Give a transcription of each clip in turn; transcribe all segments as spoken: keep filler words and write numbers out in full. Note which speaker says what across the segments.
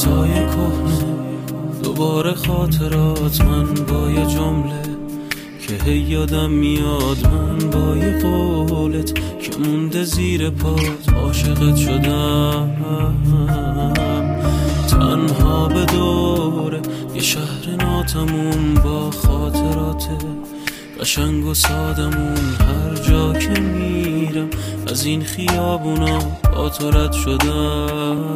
Speaker 1: عکسای کهنه، دوباره خاطرات، من با یه جمله که هی یادم میاد، من با یه قولت که مونده زیر پات، عاشقت شدم تنها به دوره یه شهر ناتموم با خاطرات قشنگ و سادمون. هر جا که میرم از این خیابونا با تو رد شدم.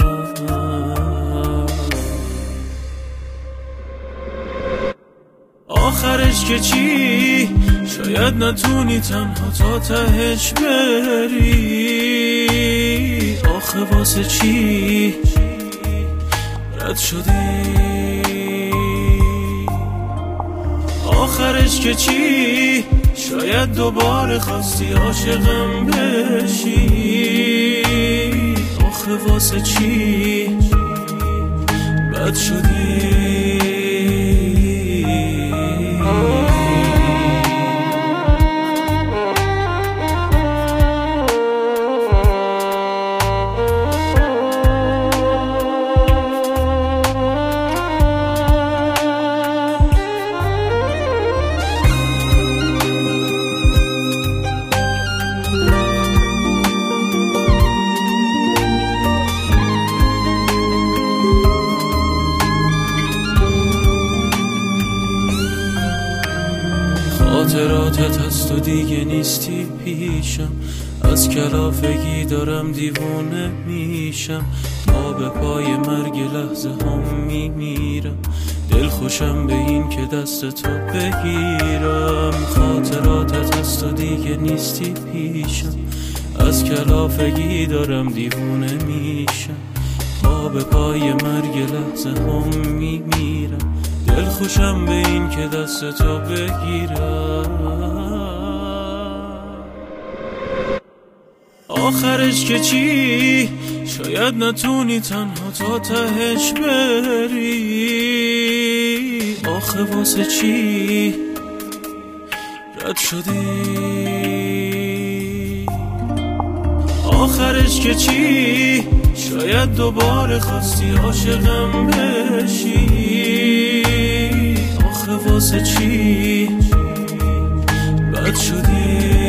Speaker 1: آخرش که چی؟ شاید نتونی تنها تا تهش بری. آخه واسه چی رد شدی؟ آخرش که چی؟ شاید دوباره خواستی عاشقم بشی. آخه واسه چی بد شدی؟ خاطراتت هست و دیگه نیستی پیشم، از کلافگی دارم دیوونه میشم. ما به پای مرگ لحظه هم میمیرم، دل خوشم به این که دست تو بگیرم. خاطراتت هست و دیگه نیستی پیشم، از کلافگی دارم دیوونه میشم. ما به پای مرگ لحظه هم میمیرم، دل خوشم به این که دست تو بگیرم. آخرش که چی؟ شاید نتونی تنها تا تهش بری. آخه واسه چی رد شدی؟ آخرش که چی؟ شاید دوباره خواستی عاشقم بشی. آخه واسه چی بد شدی؟